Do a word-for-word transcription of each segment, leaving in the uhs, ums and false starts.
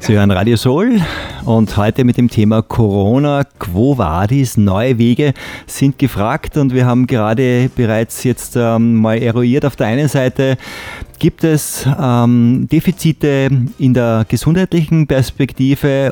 Sie hören Radio Soul und heute mit dem Thema Corona, Quo Vadis, neue Wege sind gefragt und wir haben gerade bereits jetzt ähm, mal eruiert. Auf der einen Seite gibt es ähm, Defizite in der gesundheitlichen Perspektive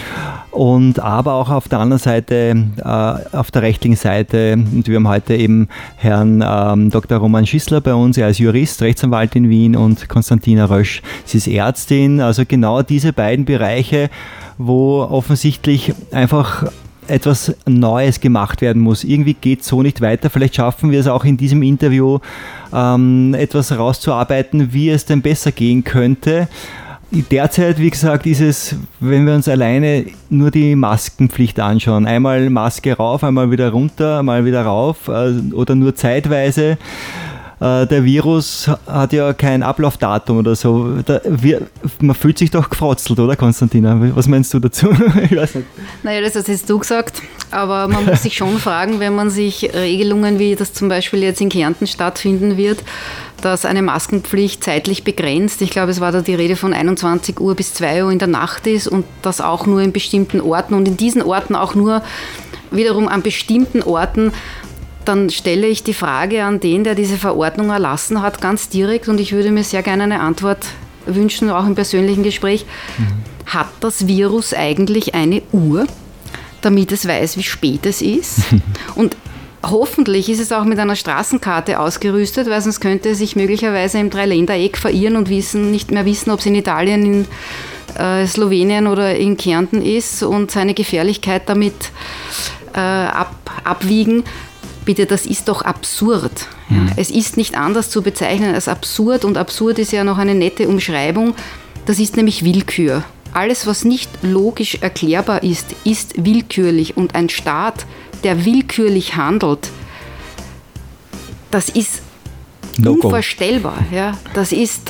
und aber auch auf der anderen Seite, äh, auf der rechtlichen Seite. Und wir haben heute eben Herrn ähm, Doktor Roman Schissler bei uns. Er ist Jurist, Rechtsanwalt in Wien und Konstantina Rösch, sie ist Ärztin. Also genau diese beiden Bereiche, wo offensichtlich einfach etwas Neues gemacht werden muss. Irgendwie geht es so nicht weiter. Vielleicht schaffen wir es auch in diesem Interview, ähm, etwas herauszuarbeiten, wie es denn besser gehen könnte. Derzeit, wie gesagt, ist es, wenn wir uns alleine nur die Maskenpflicht anschauen, einmal Maske rauf, einmal wieder runter, einmal wieder rauf äh, oder nur zeitweise. Der Virus hat ja kein Ablaufdatum oder so. Da, wir, man fühlt sich doch gefrotzelt, oder Konstantina? Was meinst du dazu? Ich weiß nicht. Naja, das hast jetzt du gesagt, aber man muss sich schon fragen, wenn man sich Regelungen, wie das zum Beispiel jetzt in Kärnten stattfinden wird, dass eine Maskenpflicht zeitlich begrenzt, ich glaube, es war da die Rede von einundzwanzig Uhr bis zwei Uhr in der Nacht ist und das auch nur in bestimmten Orten und in diesen Orten auch nur wiederum an bestimmten Orten, dann stelle ich die Frage an den, der diese Verordnung erlassen hat, ganz direkt und ich würde mir sehr gerne eine Antwort wünschen, auch im persönlichen Gespräch. Mhm. Hat das Virus eigentlich eine Uhr, damit es weiß, wie spät es ist? Und hoffentlich ist es auch mit einer Straßenkarte ausgerüstet, weil sonst könnte es sich möglicherweise im Dreiländereck verirren und wissen, nicht mehr wissen, ob es in Italien, in äh, Slowenien oder in Kärnten ist und seine Gefährlichkeit damit äh, ab, abwiegen. Bitte, das ist doch absurd. Ja, mhm. Es ist nicht anders zu bezeichnen als absurd und absurd ist ja noch eine nette Umschreibung. Das ist nämlich Willkür. Alles, was nicht logisch erklärbar ist, ist willkürlich und ein Staat, der willkürlich handelt, das ist no unvorstellbar. Ja, das ist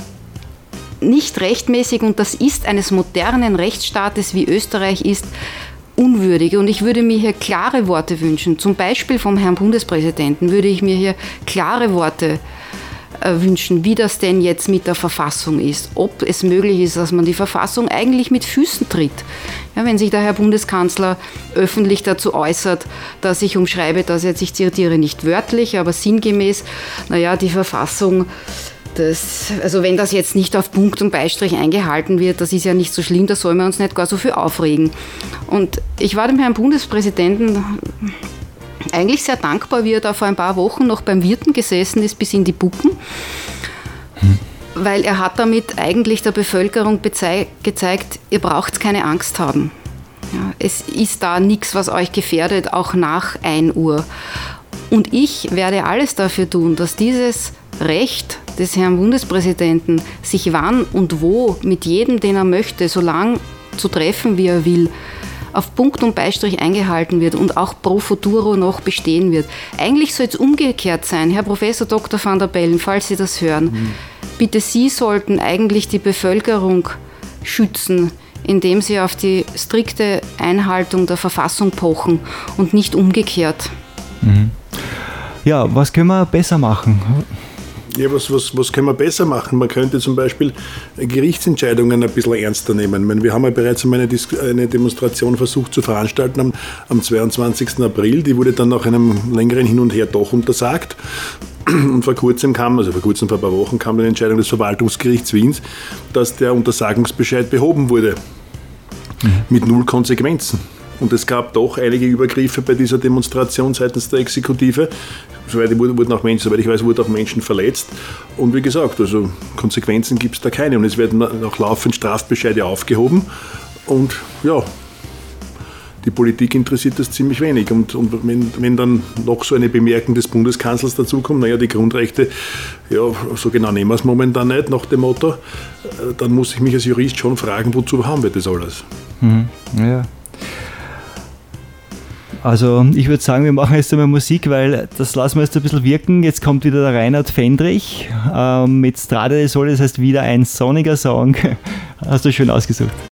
nicht rechtmäßig und das ist eines modernen Rechtsstaates, wie Österreich ist, unwürdig. Und ich würde mir hier klare Worte wünschen. Zum Beispiel vom Herrn Bundespräsidenten würde ich mir hier klare Worte äh, wünschen, wie das denn jetzt mit der Verfassung ist. Ob es möglich ist, dass man die Verfassung eigentlich mit Füßen tritt. Ja, wenn sich der Herr Bundeskanzler öffentlich dazu äußert, dass ich umschreibe, dass jetzt, ich zitiere nicht wörtlich, aber sinngemäß, naja, die Verfassung, Das, also wenn das jetzt nicht auf Punkt und Beistrich eingehalten wird, das ist ja nicht so schlimm, da soll man uns nicht gar so viel aufregen. Und ich war dem Herrn Bundespräsidenten eigentlich sehr dankbar, wie er da vor ein paar Wochen noch beim Wirten gesessen ist, bis in die Puppen, hm. weil er hat damit eigentlich der Bevölkerung bezei- gezeigt, ihr braucht keine Angst haben. Ja, es ist da nichts, was euch gefährdet, auch nach ein Uhr. Und ich werde alles dafür tun, dass dieses Recht des Herrn Bundespräsidenten, sich wann und wo mit jedem, den er möchte, so lang zu treffen, wie er will, auf Punkt und Beistrich eingehalten wird und auch pro futuro noch bestehen wird. Eigentlich soll es umgekehrt sein. Herr Professor Doktor van der Bellen, falls Sie das hören, mhm. bitte Sie sollten eigentlich die Bevölkerung schützen, indem Sie auf die strikte Einhaltung der Verfassung pochen und nicht umgekehrt. Mhm. Ja, was können wir besser machen? Ja, was, was, was können wir besser machen? Man könnte zum Beispiel Gerichtsentscheidungen ein bisschen ernster nehmen. Ich meine, wir haben ja bereits einmal eine, Dis- eine Demonstration versucht zu veranstalten am, am zweiundzwanzigsten April. Die wurde dann nach einem längeren Hin und Her doch untersagt. Und vor kurzem kam, also vor kurzem, vor ein paar Wochen, kam eine Entscheidung des Verwaltungsgerichts Wiens, dass der Untersagungsbescheid behoben wurde. Mhm. Mit null Konsequenzen. Und es gab doch einige Übergriffe bei dieser Demonstration seitens der Exekutive. Soweit wurden auch Menschen, soweit ich weiß, wurden auch Menschen verletzt. Und wie gesagt, also Konsequenzen gibt es da keine. Und es werden auch laufend Strafbescheide aufgehoben. Und ja, die Politik interessiert das ziemlich wenig. Und, und wenn, wenn dann noch so eine Bemerkung des Bundeskanzlers dazukommt, naja, die Grundrechte, ja, so genau nehmen wir es momentan nicht, nach dem Motto, dann muss ich mich als Jurist schon fragen, wozu haben wir das alles? Mhm. Ja. Also ich würde sagen, wir machen jetzt einmal Musik, weil das lassen wir jetzt ein bisschen wirken. Jetzt kommt wieder der Reinhard Fendrich ähm, mit Strade del Sol, das heißt wieder ein sonniger Song. Hast du schön ausgesucht.